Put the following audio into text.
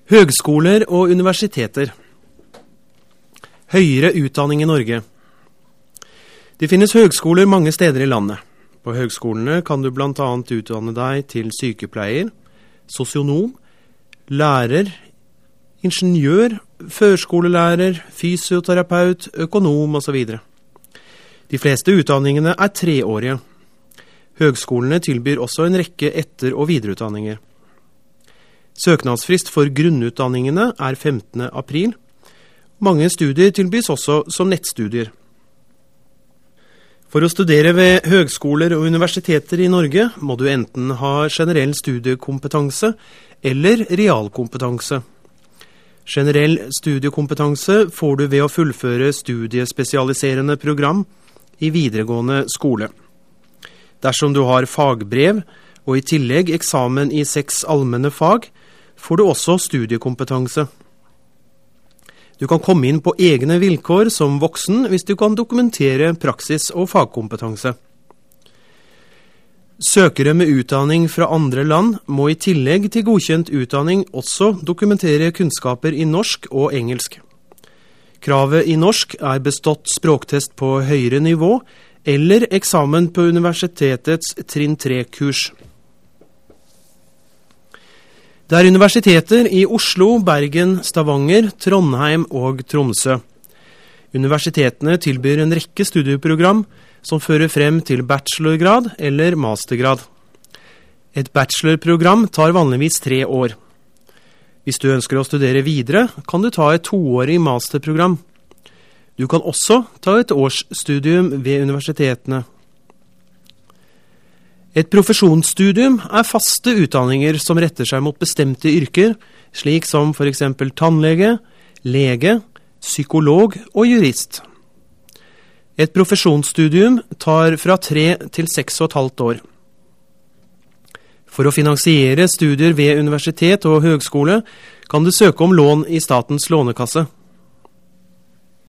Høgskoler og universiteter. Høyere utdanning i Norge. Det finnes høgskoler mange steder i landet. På høgskolene kan du blant annet utdanne deg til sykepleier, sosionom, lærer, ingeniør, førskolelærer, fysioterapeut, økonom osv. De fleste utdanningene er 3-årige. Høgskolene tilbyr også en rekke etter- og videreutdanninger. Søknadsfrist for grunnutdanningene er 15. april. Mange studier tilbys også som nettstudier. For å studere ved høgskoler og universiteter i Norge må du enten ha generell studiekompetanse eller realkompetanse. Generell studiekompetanse får du ved å fullføre studiespesialiserende program i videregående skole. Dersom du har fagbrev og i tillegg eksamen i 6 allmenne fag, får du også studiekompetanse. Du kan komme inn på egne vilkår som voksen hvis du kan dokumentere praksis og fagkompetanse. Søkere med utdanning fra andre land må i tillegg til godkjent utdanning også dokumentere kunnskaper i norsk og engelsk. Kravet i norsk er bestått språktest på høyere nivå eller eksamen på universitetets trinn 3-kurs. Det er universiteter i Oslo, Bergen, Stavanger, Trondheim og Tromsø. Universitetene tilbyr en rekke studieprogram som fører frem til bachelorgrad eller mastergrad. Et bachelorprogram tar vanligvis 3 år. Hvis du ønsker å studere videre, kan du ta et 2-årig masterprogram. Du kan også ta et årsstudium ved universitetene. Et profesjonsstudium er faste utdanninger som retter seg mot bestemte yrker, slik som for eksempel tannlege, lege, psykolog og jurist. Et profesjonsstudium tar fra 3 til 6,5 år. For å finansiere studier ved universitet og høgskole kan du søke om lån i Statens lånekasse.